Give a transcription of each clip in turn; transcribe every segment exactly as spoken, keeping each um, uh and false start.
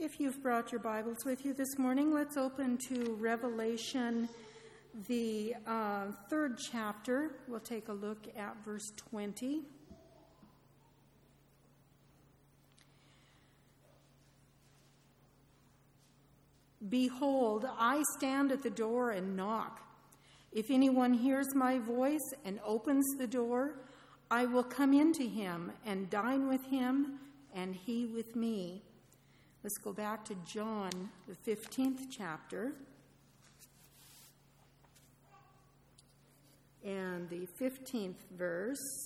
If you've brought your Bibles with you this morning, let's open to Revelation, the uh, third chapter. We'll take a look at verse twenty. Behold, I stand at the door and knock. If anyone hears my voice and opens the door, I will come into him and dine with him, and he with me. Let's go back to John, the fifteenth chapter. And the fifteenth verse.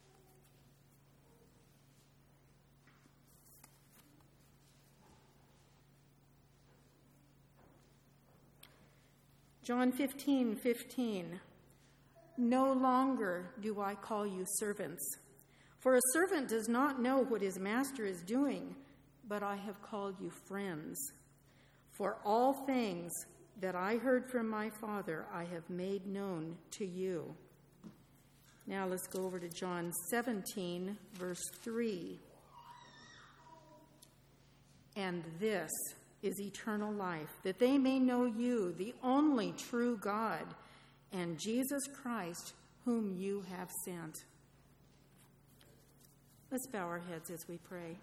John fifteen fifteen. No longer do I call you servants, for a servant does not know what his master is doing, but I have called you friends. For all things that I heard from my Father I have made known to you. Now let's go over to John seventeen, verse three. And this is eternal life, that they may know you, the only true God, and Jesus Christ, whom you have sent. Let's bow our heads as we pray.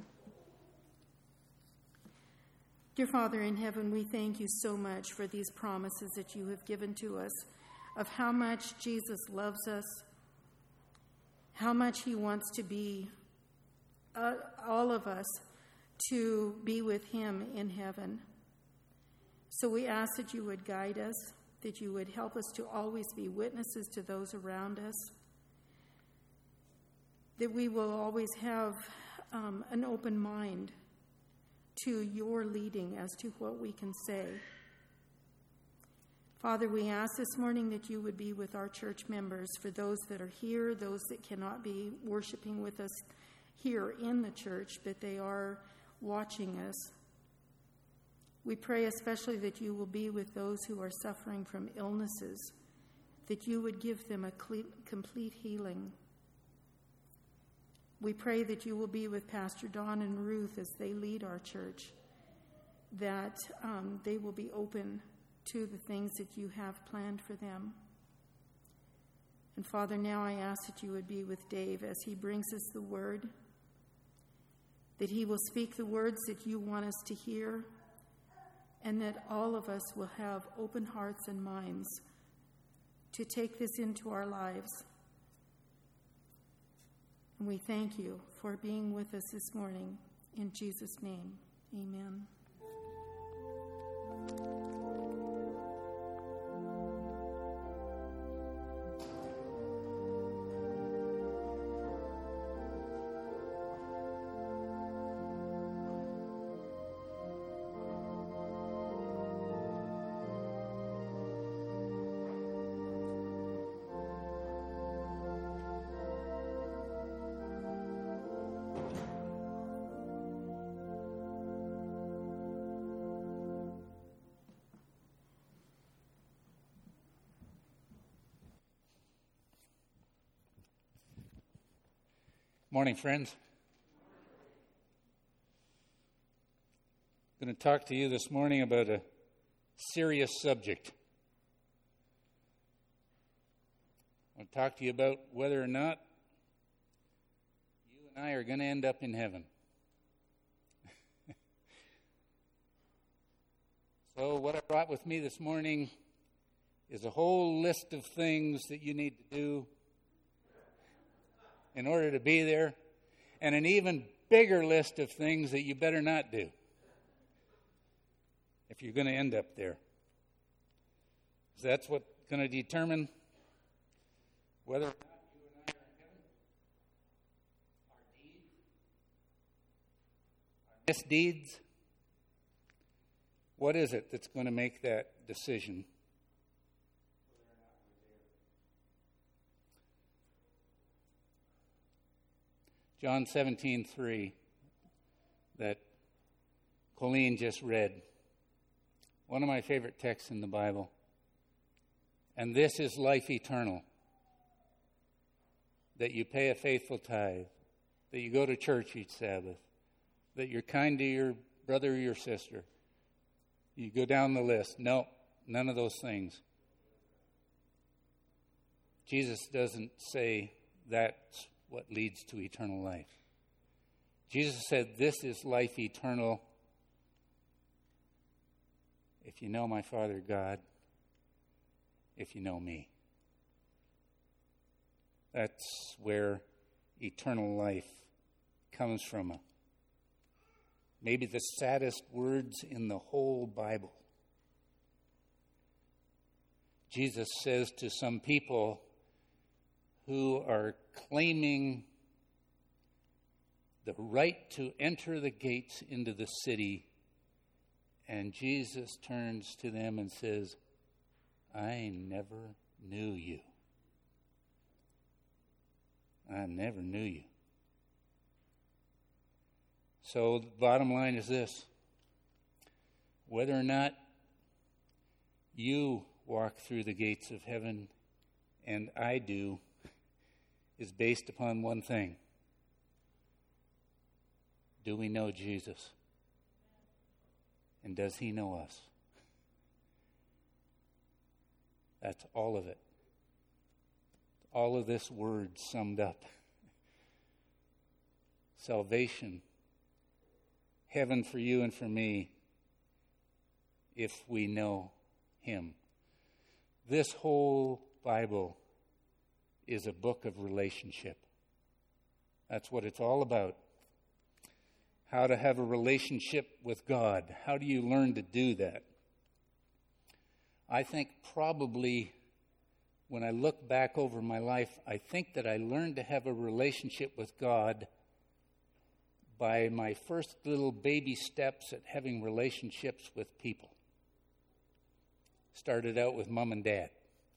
Dear Father in heaven, we thank you so much for these promises that you have given to us of how much Jesus loves us, how much he wants to be, uh, all of us, to be with him in heaven. So we ask that you would guide us, that you would help us to always be witnesses to those around us, that we will always have um, an open mind to your leading as to what we can say. Father, we ask this morning that you would be with our church members, for those that are here, those that cannot be worshiping with us here in the church, but they are watching us. We pray especially that you will be with those who are suffering from illnesses, that you would give them a complete healing. We pray that you will be with Pastor Don and Ruth as they lead our church, that um, they will be open to the things that you have planned for them. And Father, now I ask that you would be with Dave as he brings us the word, that he will speak the words that you want us to hear, and that all of us will have open hearts and minds to take this into our lives. And we thank you for being with us this morning. In Jesus' name, amen. Morning, friends. I'm going to talk to you this morning about a serious subject. I want to talk to you about whether or not you and I are going to end up in heaven. So what I brought with me this morning is a whole list of things that you need to do in order to be there, and an even bigger list of things that you better not do if you're going to end up there. So that's what's going to determine whether or not you and I are in heaven. Our deeds, our misdeeds. What is it that's going to make that decision? John seventeen three, that Colleen just read, one of my favorite texts in the Bible. And this is life eternal, that you pay a faithful tithe, that you go to church each Sabbath, that you're kind to your brother or your sister. You go down the list. No, none of those things. Jesus doesn't say that's what leads to eternal life. Jesus said, this is life eternal. If you know my Father God, if you know me. That's where eternal life comes from. Maybe the saddest words in the whole Bible. Jesus says to some people who are claiming the right to enter the gates into the city, and Jesus turns to them and says, I never knew you. I never knew you. So the bottom line is this. Whether or not you walk through the gates of heaven, and I do, is based upon one thing. Do we know Jesus? And does he know us? That's all of it. All of this word summed up. Salvation, heaven for you and for me, if we know him. This whole Bible is a book of relationship. That's what it's all about. How to have a relationship with God. How do you learn to do that? I think probably when I look back over my life, I think that I learned to have a relationship with God by my first little baby steps at having relationships with people. Started out with mom and dad.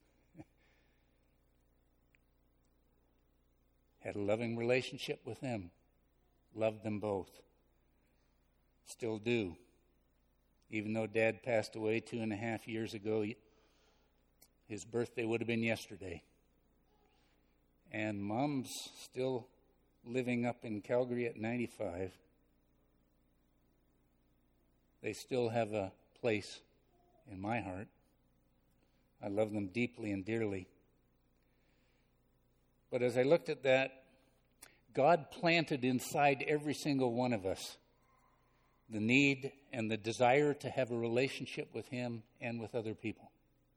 Had a loving relationship with them. Loved them both. Still do. Even though Dad passed away two and a half years ago, his birthday would have been yesterday. And Mom's still living up in Calgary at ninety-five. They still have a place in my heart. I love them deeply and dearly. But as I looked at that, God planted inside every single one of us the need and the desire to have a relationship with him and with other people.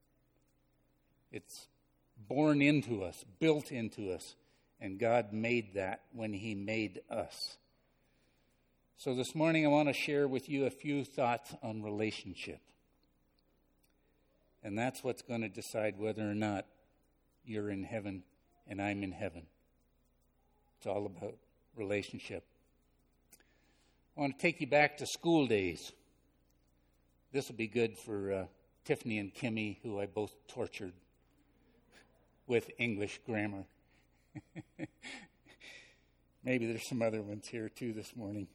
It's born into us, built into us, and God made that when he made us. So this morning I want to share with you a few thoughts on relationship. And that's what's going to decide whether or not you're in heaven and I'm in heaven. It's all about relationship. I want to take you back to school days. This will be good for uh, Tiffany and Kimmy, who I both tortured with English grammar. Maybe there's some other ones here too this morning.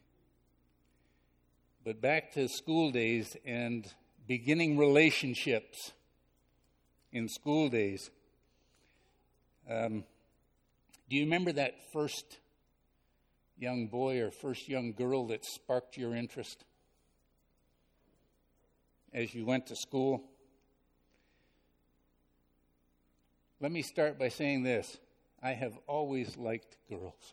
But back to school days and beginning relationships in school days. Um, do you remember that first young boy or first young girl that sparked your interest as you went to school? Let me start by saying this. I have always liked girls.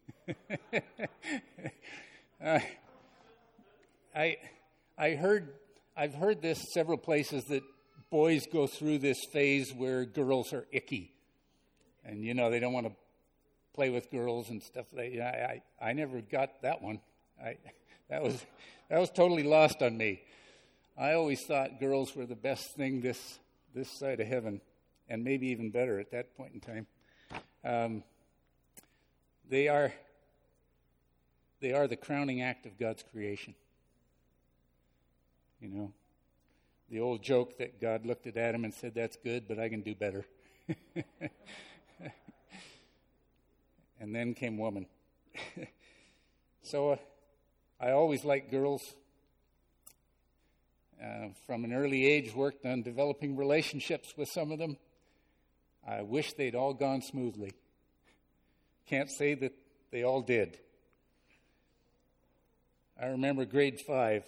uh, I, I heard, I've heard this several places that boys go through this phase where girls are icky. And, you know, they don't want to play with girls and stuff like that. I, I, I never got that one. I, that was that was totally lost on me. I always thought girls were the best thing this this side of heaven, and maybe even better at that point in time. Um, they are they are the crowning act of God's creation. You know, the old joke that God looked at Adam and said, "That's good, but I can do better." And then came woman. so uh, I always liked girls. Uh, from an early age, worked on developing relationships with some of them. I wish they'd all gone smoothly. Can't say that they all did. I remember grade five.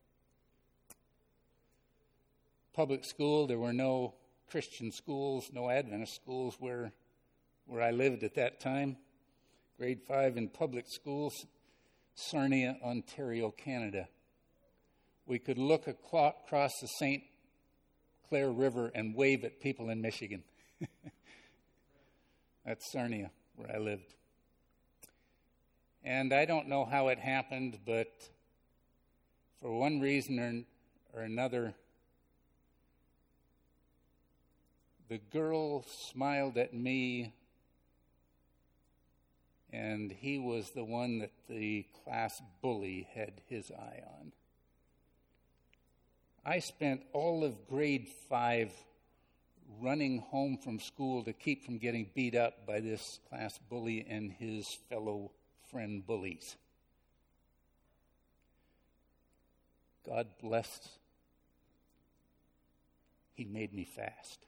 Public school, there were no Christian schools, no Adventist schools where, where I lived at that time. Grade five in public schools, Sarnia, Ontario, Canada. We could look across the Saint Clair River and wave at people in Michigan. That's Sarnia, where I lived. And I don't know how it happened, but for one reason or, or another, the girl smiled at me, and he was the one that the class bully had his eye on. I spent all of grade five running home from school to keep from getting beat up by this class bully and his fellow friend bullies. God blessed. He made me fast.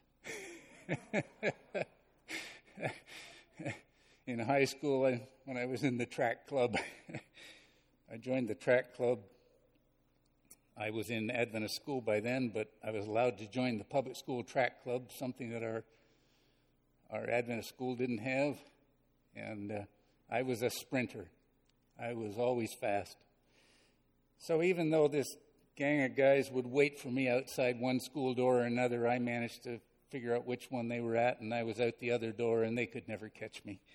In high school, I, when I was in the track club, I joined the track club. I was in Adventist school by then, but I was allowed to join the public school track club, something that our our Adventist school didn't have. And uh, I was a sprinter. I was always fast. So even though this gang of guys would wait for me outside one school door or another, I managed to figure out which one they were at, and I was out the other door, and they could never catch me.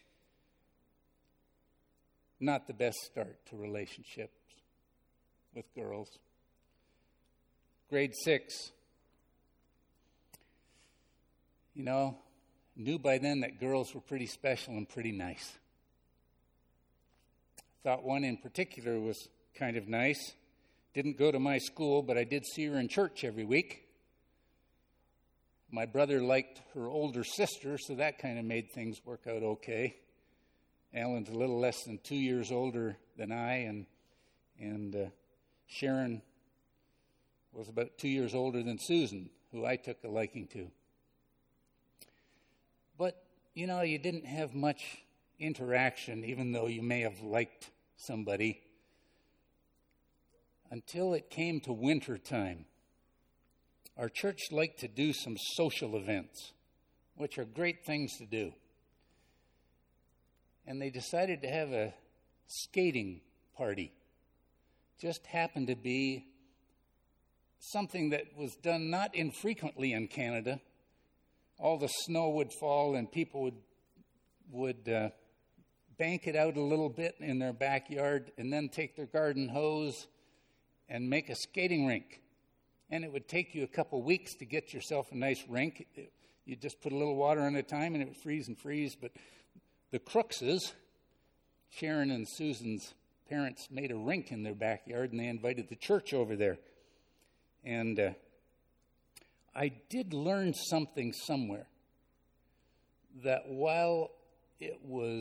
Not the best start to relationships with girls. Grade six. You know, knew by then that girls were pretty special and pretty nice. Thought one in particular was kind of nice. Didn't go to my school, but I did see her in church every week. My brother liked her older sister, so that kind of made things work out okay. Alan's a little less than two years older than I, and and uh, Sharon was about two years older than Susan, who I took a liking to. But, you know, you didn't have much interaction, even though you may have liked somebody, until it came to winter time. Our church liked to do some social events, which are great things to do. And they decided to have a skating party. Just happened to be something that was done not infrequently in Canada. All the snow would fall and people would, would uh, bank it out a little bit in their backyard and then take their garden hose and make a skating rink. And it would take you a couple weeks to get yourself a nice rink. You just put a little water on at a time and it would freeze and freeze. But the Crookses, Sharon and Susan's parents, made a rink in their backyard, and they invited the church over there. And uh, I did learn something somewhere, that while it was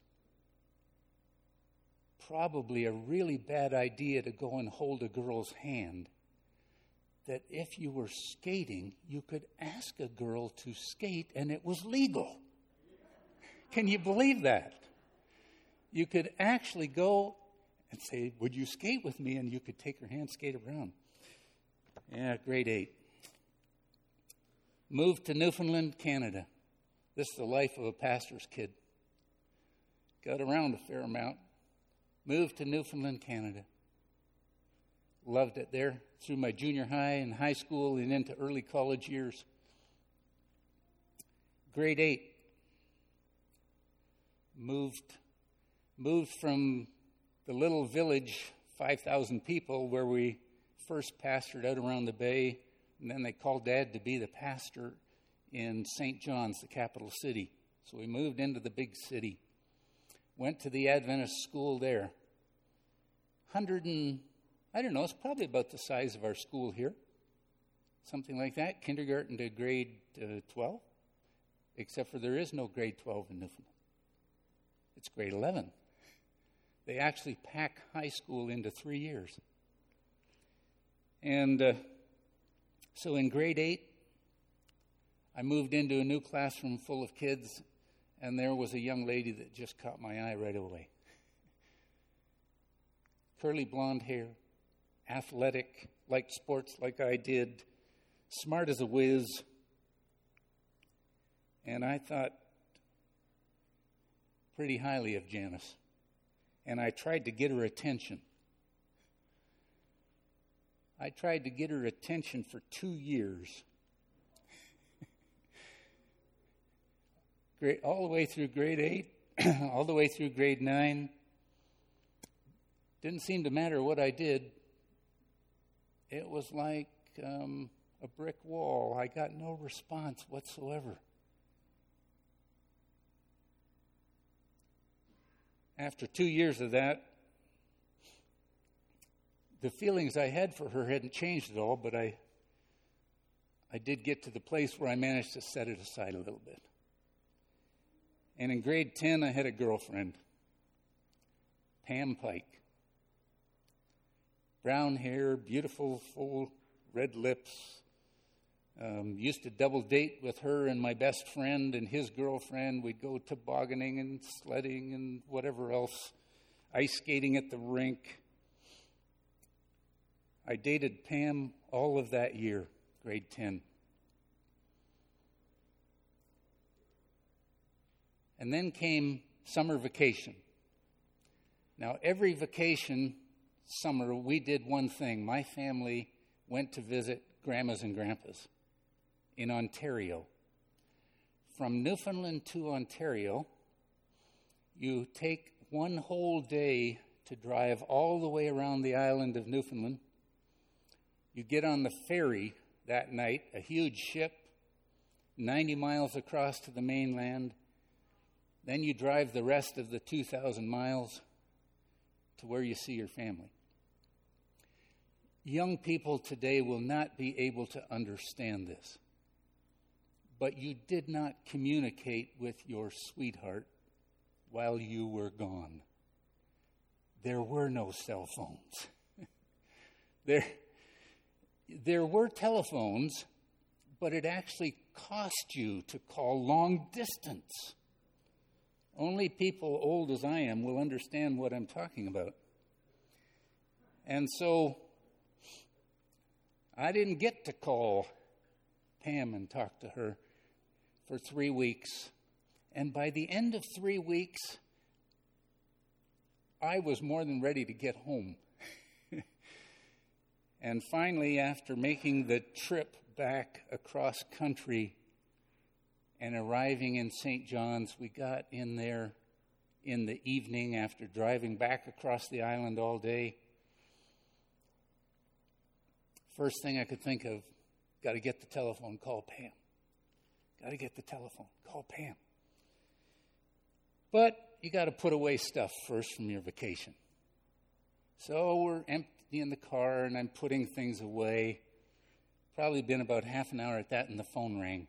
probably a really bad idea to go and hold a girl's hand, that if you were skating, you could ask a girl to skate, and it was legal. Can you believe that? You could actually go and say, would you skate with me? And you could take her hand, skate around. Yeah, grade eight. Moved to Newfoundland, Canada. This is the life of a pastor's kid. Got around a fair amount. Moved to Newfoundland, Canada. Loved it there through my junior high and high school and into early college years. Grade eight. Moved, moved from the little village, five thousand people, where we first pastored out around the bay, and then they called Dad to be the pastor in Saint John's, the capital city. So we moved into the big city. Went to the Adventist school there. Hundred and, I don't know, it's probably about the size of our school here. Something like that, kindergarten to grade uh, twelve, except for there is no grade twelve in Newfoundland. It's grade eleven. They actually pack high school into three years. And uh, so in grade eight, I moved into a new classroom full of kids, and there was a young lady that just caught my eye right away. curly blonde hair, athletic, liked sports like I did, smart as a whiz. And I thought pretty highly of Janice. And I tried to get her attention. I tried to get her attention for two years. Great, all the way through grade eight, all the way through grade nine. Didn't seem to matter what I did. It was like um, a brick wall. I got no response whatsoever. After two years of that, the feelings I had for her hadn't changed at all, but I, I did get to the place where I managed to set it aside a little bit. And in grade ten, I had a girlfriend, Pam Pike. Brown hair, beautiful, full red lips. Um, used to double date with her and my best friend and his girlfriend. We'd go tobogganing and sledding and whatever else, ice skating at the rink. I dated Pam all of that year, grade ten. And then came summer vacation. Now, every vacation summer, we did one thing. My family went to visit grandmas and grandpas in Ontario. From Newfoundland to Ontario, you take one whole day to drive all the way around the island of Newfoundland. You get on the ferry that night, a huge ship, ninety miles across to the mainland. Then you drive the rest of the two thousand miles to where you see your family. Young people today will not be able to understand this. But you did not communicate with your sweetheart while you were gone. There were no cell phones. there, there were telephones, but it actually cost you to call long distance. Only people old as I am will understand what I'm talking about. And so I didn't get to call Pam and talk to her for three weeks. And by the end of three weeks, I was more than ready to get home. And finally, after making the trip back across country and arriving in Saint John's, we got in there in the evening after driving back across the island all day. First thing I could think of, got to get the telephone, call Pam. Got to get the telephone, call Pam. But you got to put away stuff first from your vacation. So we're emptying the car and I'm putting things away. Probably been about half an hour at that and the phone rang.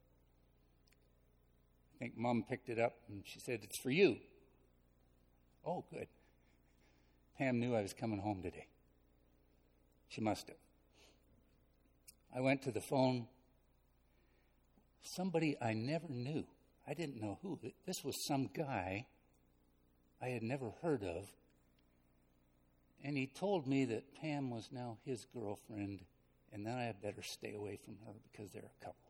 I think Mom picked it up and she said, "It's for you." Oh, good. Pam knew I was coming home today. She must have. I went to the phone. Somebody I never knew. I didn't know who. This was some guy I had never heard of. And he told me that Pam was now his girlfriend and that I had better stay away from her because they're a couple.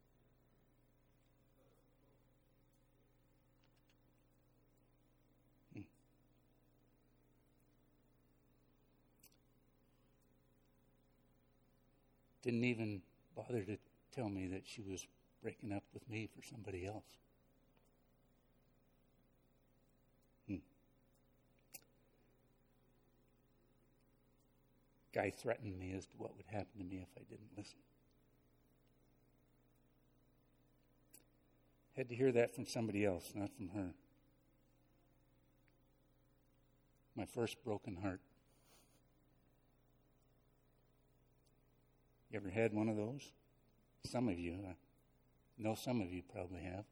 Hmm. Didn't even bother to tell me that she was breaking up with me for somebody else. Hmm. Guy threatened me as to what would happen to me if I didn't listen. Had to hear that from somebody else, not from her. My first broken heart. You ever had one of those? Some of you. I know some of you probably have.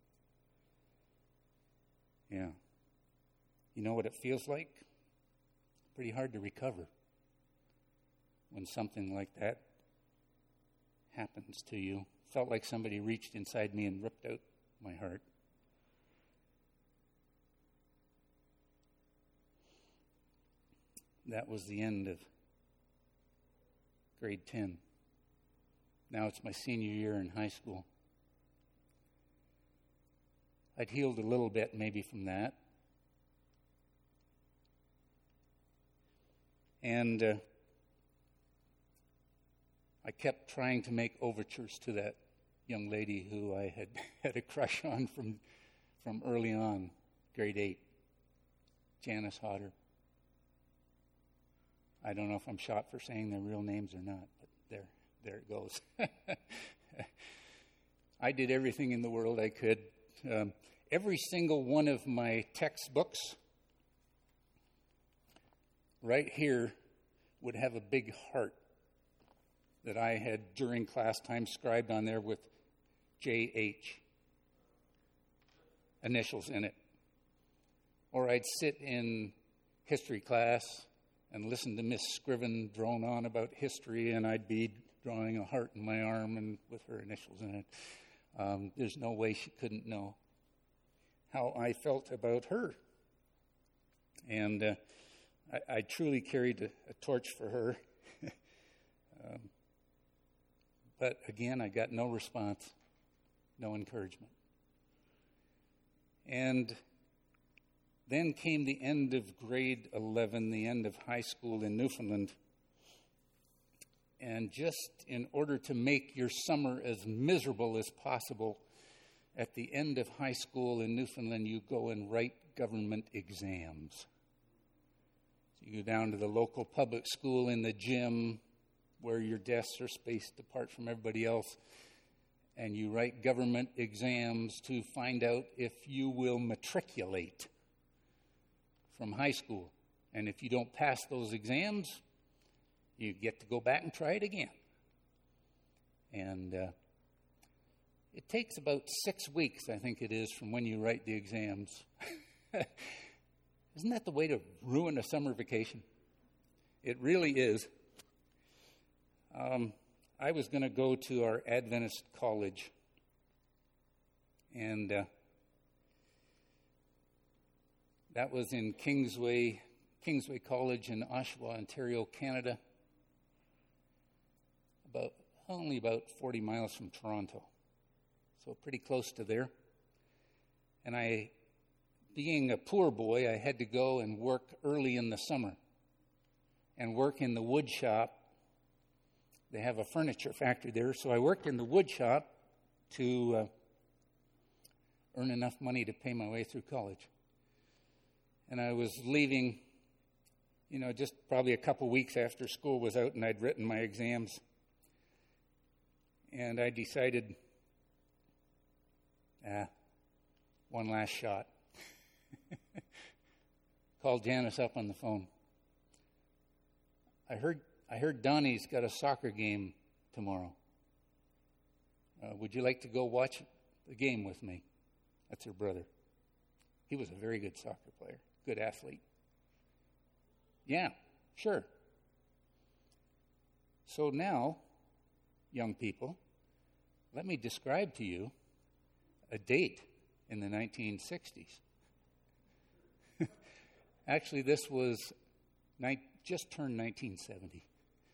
Yeah. You know what it feels like? Pretty hard to recover when something like that happens to you. Felt like somebody reached inside me and ripped out my heart. that was the end of grade ten. Now it's my senior year in high school. I'd healed a little bit maybe from that. And uh, I kept trying to make overtures to that young lady who I had had a crush on from from early on, grade eight, Janice Hodder. I don't know if I'm shot for saying their real names or not, but there, there it goes. I did everything in the world I could. Um, every single one of my textbooks right here would have a big heart that I had during class time scribed on there with J H initials in it. Or I'd sit in history class and listen to Miss Scriven drone on about history, and I'd be drawing a heart in my arm and with her initials in it. Um, there's no way she couldn't know how I felt about her. And uh, I, I truly carried a, a torch for her. um, but again, I got no response, no encouragement. And then came the end of grade eleven, the end of high school in Newfoundland. And just in order to make your summer as miserable as possible, at the end of high school in Newfoundland, you go and write government exams. So you go down to the local public school in the gym where your desks are spaced apart from everybody else, and you write government exams to find out if you will matriculate from high school. And if you don't pass those exams, you get to go back and try it again. And uh, it takes about six weeks, I think it is, from when you write the exams. Isn't that the way to ruin a summer vacation? It really is. Um, I was going to go to our Adventist college, and uh, that was in Kingsway, Kingsway College in Oshawa, Ontario, Canada, about only about forty miles from Toronto, so pretty close to there. And I, being a poor boy, I had to go and work early in the summer and work in the wood shop. They have a furniture factory there, so I worked in the wood shop to uh, earn enough money to pay my way through college. And I was leaving, you know, just probably a couple weeks after school was out and I'd written my exams. And I decided, ah, one last shot. Called Janice up on the phone. I heard I heard Donnie's got a soccer game tomorrow. Uh, would you like to go watch the game with me? That's her brother. He was a very good soccer player, good athlete. Yeah, sure. So now, young people, let me describe to you a date in the nineteen sixties. Actually, this was ni- just turned nineteen seventy.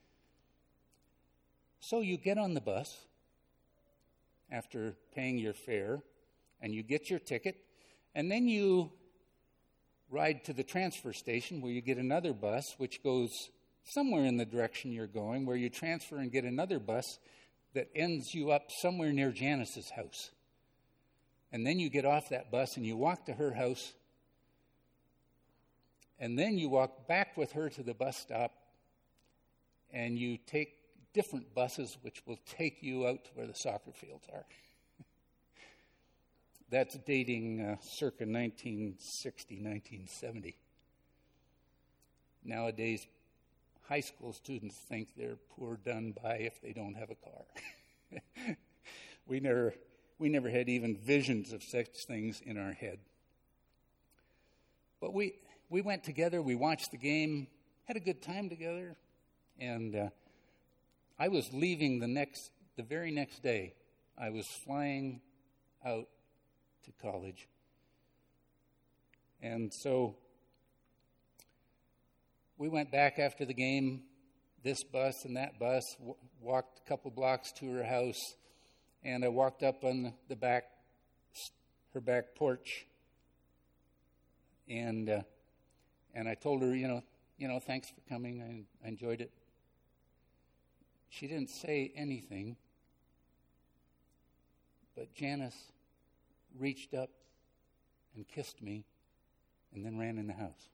So you get on the bus after paying your fare, and you get your ticket, and then you ride to the transfer station where you get another bus, which goes somewhere in the direction you're going, where you transfer and get another bus that ends you up somewhere near Janice's house. And then you get off that bus and you walk to her house, and then you walk back with her to the bus stop, and you take different buses which will take you out to where the soccer fields are. That's dating uh, circa nineteen sixty, nineteen seventy. Nowadays, high school students think they're poor done by if they don't have a car. we never we never had even visions of such things in our head. But we we went together, we watched the game, had a good time together, and uh, I was leaving the next the very next day. I was flying out to college. And so we went back after the game, this bus and that bus, w- walked a couple blocks to her house, and I walked up on the back, her back porch, and uh, and I told her, you know, you know, thanks for coming. I, I enjoyed it. She didn't say anything, but Janice reached up and kissed me, and then ran in the house.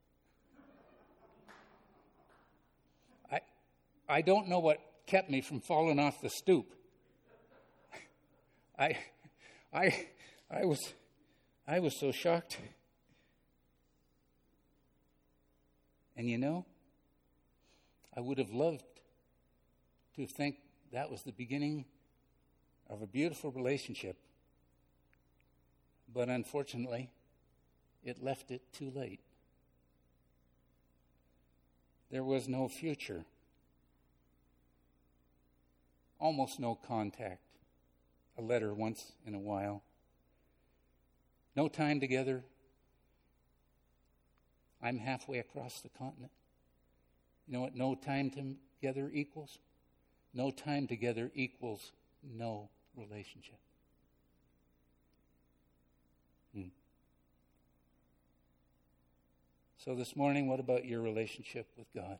I I don't know what kept me from falling off the stoop. I I I was I was so shocked. And you know, I would have loved to think that was the beginning of a beautiful relationship. But unfortunately, it left it too late. There was no future. Almost no contact. A letter once in a while. No time together. I'm halfway across the continent. You know what no time together equals? No time together equals no relationship. Hmm. So this morning, what about your relationship with God?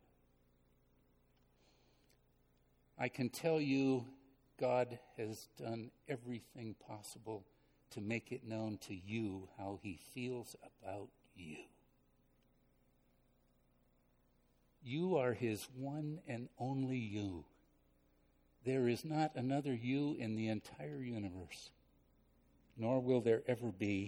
I can tell you God has done everything possible to make it known to you how he feels about you. You are his one and only you. There is not another you in the entire universe, nor will there ever be.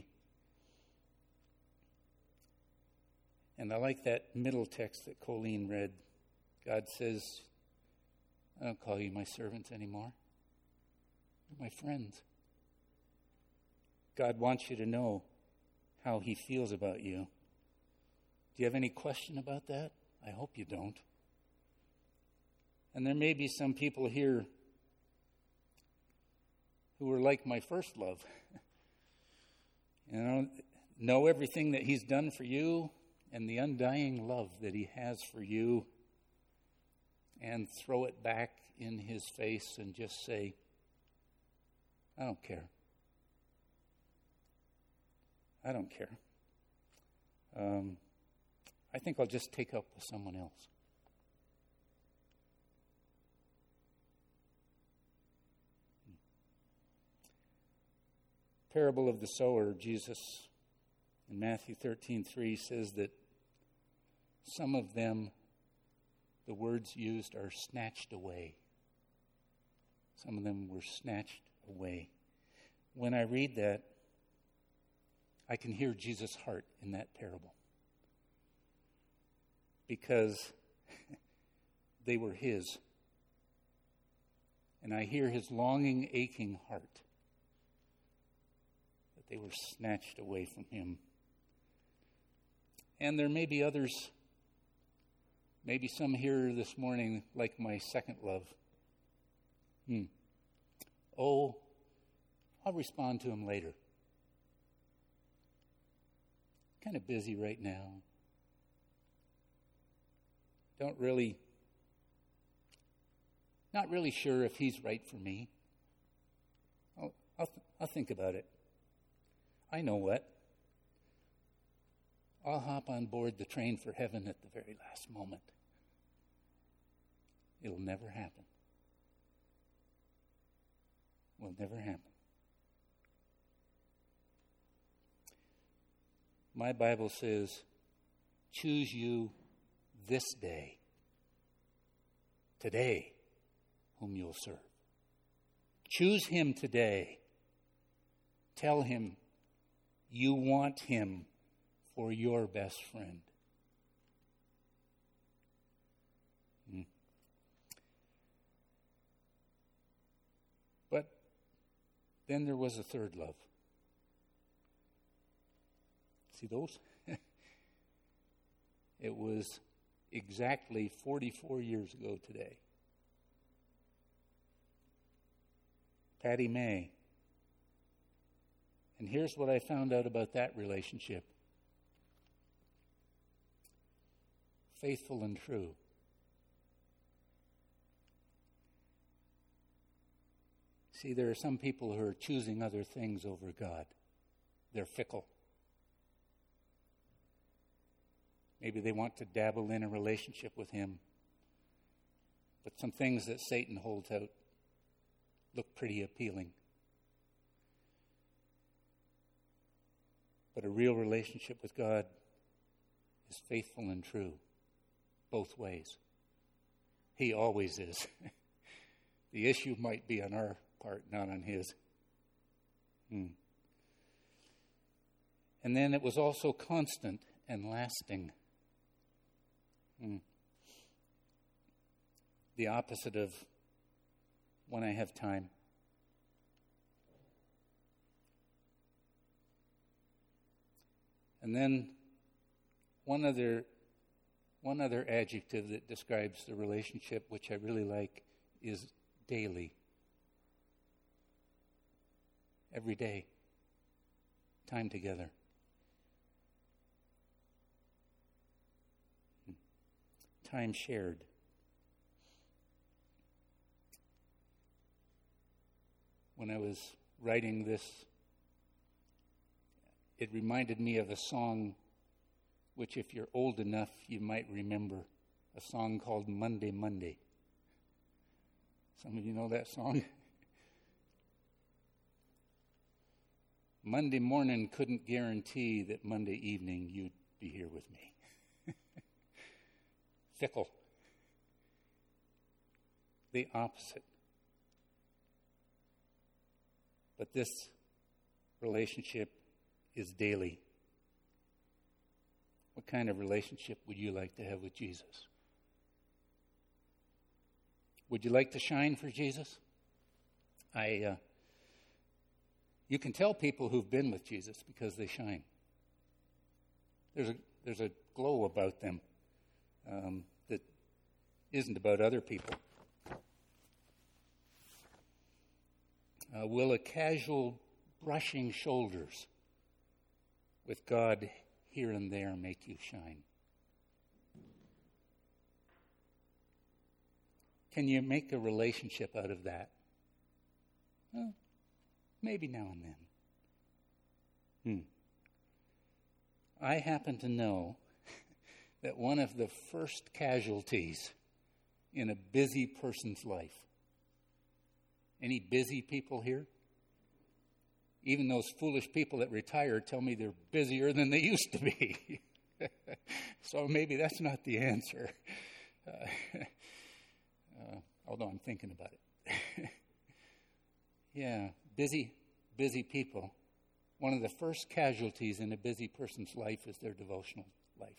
And I like that middle text that Colleen read. God says, I don't call you my servants anymore. You're my friends. God wants you to know how he feels about you. Do you have any question about that? I hope you don't. And there may be some people here who are like my first love. You know, know everything that he's done for you and the undying love that he has for you, and throw it back in his face and just say, I don't care. I don't care. Um, I think I'll just take up with someone else. Parable of the sower, Jesus in Matthew thirteen three says that some of them, the words used are snatched away. Some of them were snatched away. When I read that, I can hear Jesus' heart in that parable. Because they were his. And I hear his longing, aching heart that they were snatched away from him. And there may be others, maybe some here this morning like my second love. Hmm. Oh, I'll respond to him later. Kind of busy right now. Don't really, not really sure if he's right for me. I'll, I'll, I'll think about it. I know what. I'll hop on board the train for heaven at the very last moment. It'll never happen. Will never happen. My Bible says, choose you this day, today, whom you'll serve. Choose him today. Tell him you want him for your best friend. Hmm. But then there was a third love. See those? It was exactly forty-four years ago today. Patty May. And here's what I found out about that relationship. faithful and true. See, there are some people who are choosing other things over God. They're fickle. Maybe they want to dabble in a relationship with him, but some things that Satan holds out look pretty appealing. But a real relationship with God is faithful and true, both ways. He always is. The issue might be on our part, not on his. Hmm. And then it was also constant and lasting. Hmm. The opposite of when I have time. And then one other one other adjective that describes the relationship, which I really like, is daily. Every day. Time together. Time shared. When I was writing this, it reminded me of a song which, if you're old enough, you might remember. A song called Monday, Monday. Some of you know that song? Monday morning couldn't guarantee that Monday evening you'd be here with me. Fickle. The opposite. But this relationship is daily. What kind of relationship would you like to have with Jesus? Would you like to shine for Jesus? I, uh, you can tell people who've been with Jesus because they shine. There's a there's a glow about them um, that isn't about other people. Uh, will a casual brushing shoulders with God here and there make you shine? Can you make a relationship out of that? Well, maybe now and then. Hmm. I happen to know that one of the first casualties in a busy person's life. Any busy people here? Even those foolish people that retire tell me they're busier than they used to be. So maybe that's not the answer. Uh, uh, although I'm thinking about it. Yeah, busy, busy people. One of the first casualties in a busy person's life is their devotional life.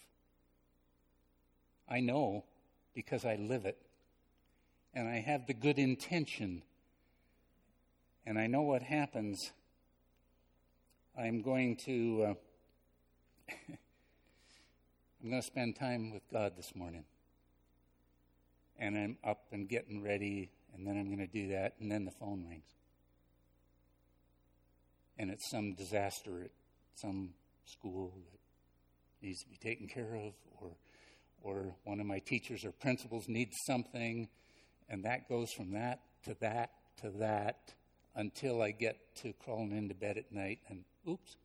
I know because I live it. And I have the good intention. And I know what happens. I'm going to uh, I'm going to spend time with God this morning. And I'm up and getting ready, and then I'm going to do that, and then the phone rings. And it's some disaster at some school that needs to be taken care of, or or one of my teachers or principals needs something, and that goes from that to that to that until I get to crawling into bed at night and, oops,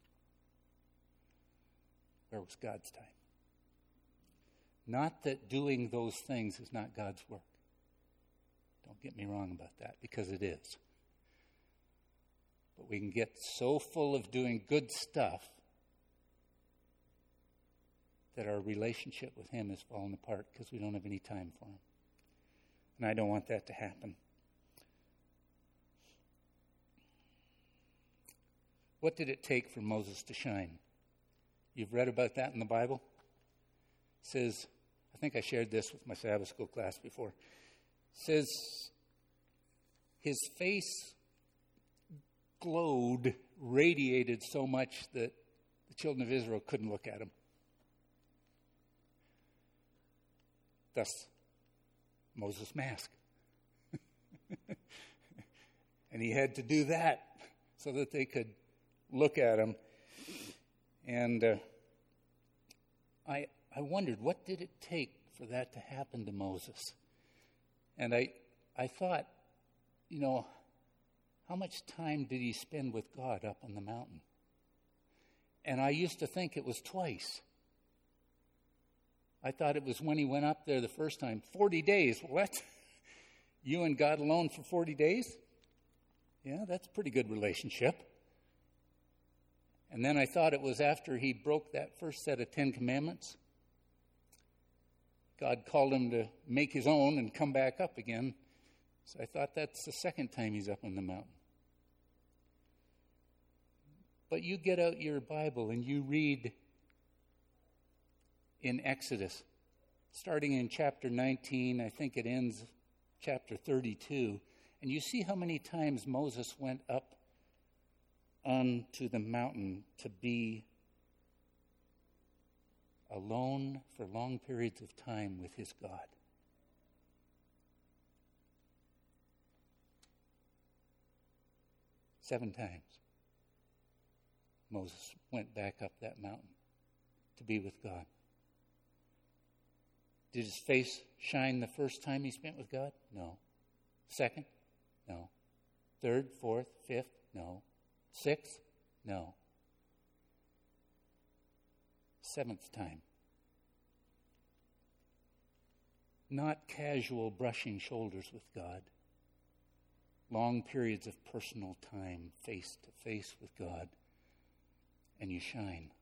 where was God's time? Not that doing those things is not God's work. Don't get me wrong about that, because it is. But we can get so full of doing good stuff that our relationship with Him is falling apart because we don't have any time for Him. And I don't want that to happen. What did it take for Moses to shine? You've read about that in the Bible? It says, I think I shared this with my Sabbath school class before. It says, his face glowed, radiated so much that the children of Israel couldn't look at him. Thus, Moses' mask. And he had to do that so that they could look at him. And uh, I I wondered, what did it take for that to happen to Moses. And I, I thought, you know, how much time did he spend with God up on the mountain? And I used to think it was twice. I thought it was when he went up there the first time. forty days. What? You and God alone for forty days? Yeah, that's a pretty good relationship. And then I thought it was after he broke that first set of Ten Commandments. God called him to make his own and come back up again. So I thought that's the second time he's up on the mountain. But you get out your Bible and you read in Exodus, starting in chapter nineteen, I think it ends chapter thirty-two, and you see how many times Moses went up onto the mountain to be alone for long periods of time with his God. Seven times Moses went back up that mountain to be with God. Did his face shine the first time he spent with God? No. Second? No. Third, fourth, fifth? No. Sixth? No. Seventh time. Not casual brushing shoulders with God. Long periods of personal time, face to face with God. And you shine.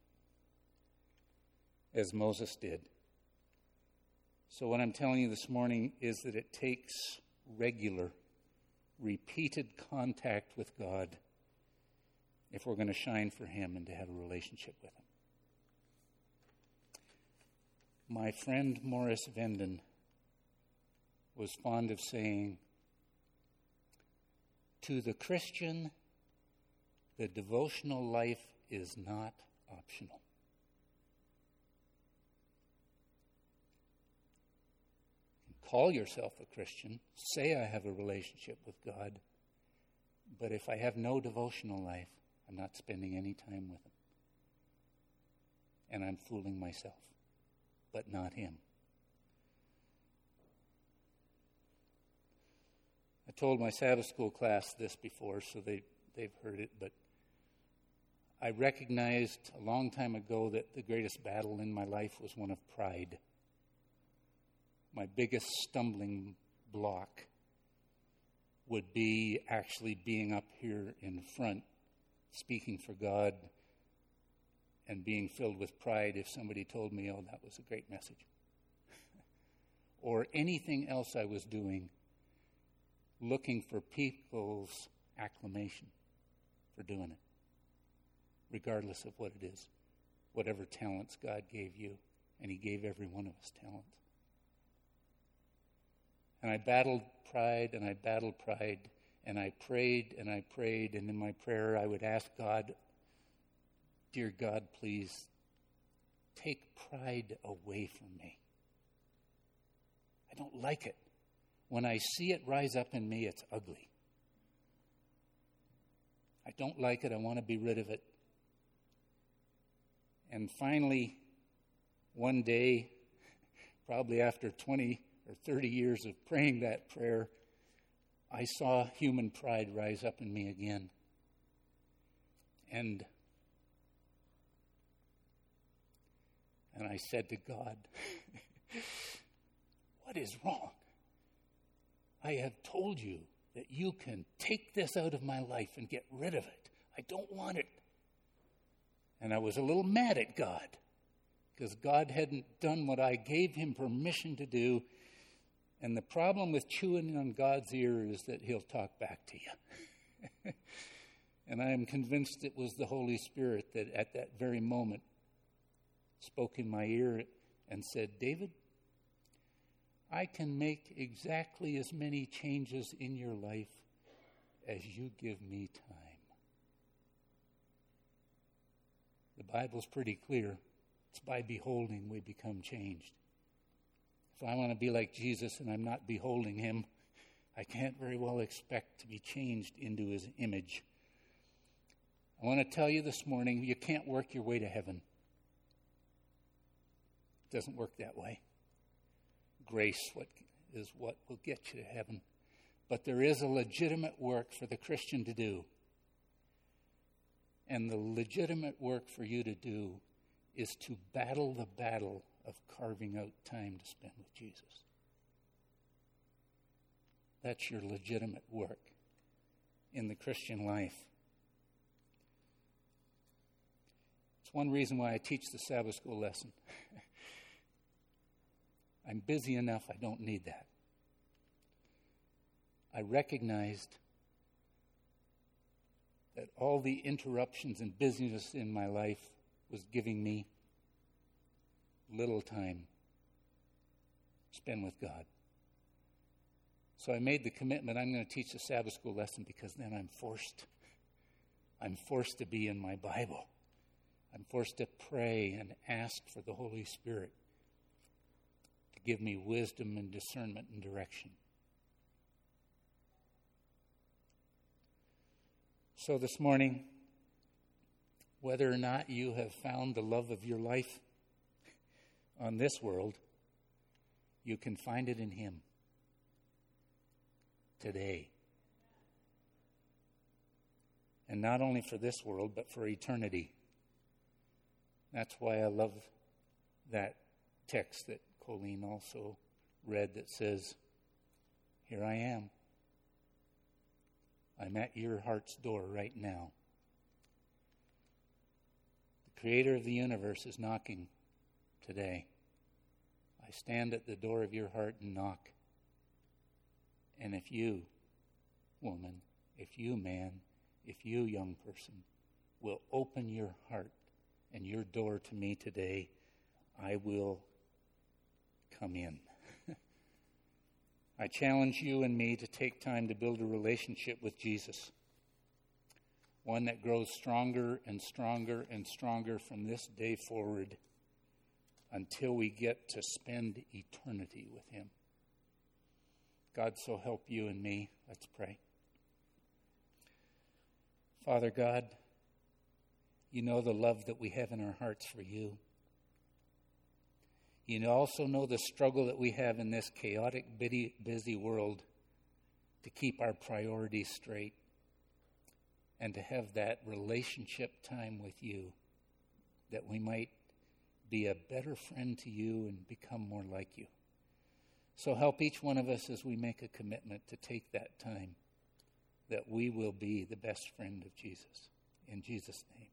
As Moses did. So what I'm telling you this morning is that it takes regular, repeated contact with God if we're going to shine for him and to have a relationship with him. My friend Morris Venden was fond of saying, to the Christian, the devotional life is not optional. Call yourself a Christian, say I have a relationship with God, but if I have no devotional life, I'm not spending any time with him. And I'm fooling myself, but not him. I told my Sabbath school class this before, so they, they've heard it, but I recognized a long time ago that the greatest battle in my life was one of pride. My biggest stumbling block would be actually being up here in front, speaking for God, and being filled with pride if somebody told me, oh, that was a great message. Or anything else I was doing, looking for people's acclamation for doing it, regardless of what it is, whatever talents God gave you, and he gave every one of us talents. And I battled pride, and I battled pride, and I prayed, and I prayed, and in my prayer I would ask God, dear God, please take pride away from me. I don't like it. When I see it rise up in me, it's ugly. I don't like it. I want to be rid of it. And finally, one day, probably after twenty or thirty years of praying that prayer, I saw human pride rise up in me again. And, and I said to God, what is wrong? I have told you that you can take this out of my life and get rid of it. I don't want it. And I was a little mad at God because God hadn't done what I gave him permission to do. And the problem with chewing on God's ear is that he'll talk back to you. And I am convinced it was the Holy Spirit that at that very moment spoke in my ear and said, David, I can make exactly as many changes in your life as you give me time. The Bible's pretty clear. It's by beholding we become changed. If I want to be like Jesus and I'm not beholding him, I can't very well expect to be changed into his image. I want to tell you this morning, you can't work your way to heaven. It doesn't work that way. grace what is what will get you to heaven. But there is a legitimate work for the Christian to do. And the legitimate work for you to do is to battle the battle of carving out time to spend with Jesus. That's your legitimate work in the Christian life. It's one reason why I teach the Sabbath school lesson. I'm busy enough, I don't need that. I recognized that all the interruptions and busyness in my life was giving me little time to spend with God. So I made the commitment, I'm going to teach the Sabbath school lesson because then I'm forced. I'm forced to be in my Bible. I'm forced to pray and ask for the Holy Spirit to give me wisdom and discernment and direction. So this morning, whether or not you have found the love of your life on this world, you can find it in Him today. And not only for this world, but for eternity. That's why I love that text that Colleen also read that says, "Here I am. I'm at your heart's door right now." The Creator of the universe is knocking today. I stand at the door of your heart and knock. And if you, woman, if you, man, if you, young person, will open your heart and your door to me today, I will come in. I challenge you and me to take time to build a relationship with Jesus, one that grows stronger and stronger and stronger from this day forward until we get to spend eternity with Him. God, so help you and me. Let's pray. Father God, you know the love that we have in our hearts for you. You also know the struggle that we have in this chaotic, busy world to keep our priorities straight and to have that relationship time with you, that we might be a better friend to you and become more like you. So help each one of us as we make a commitment to take that time, that we will be the best friend of Jesus. In Jesus' name.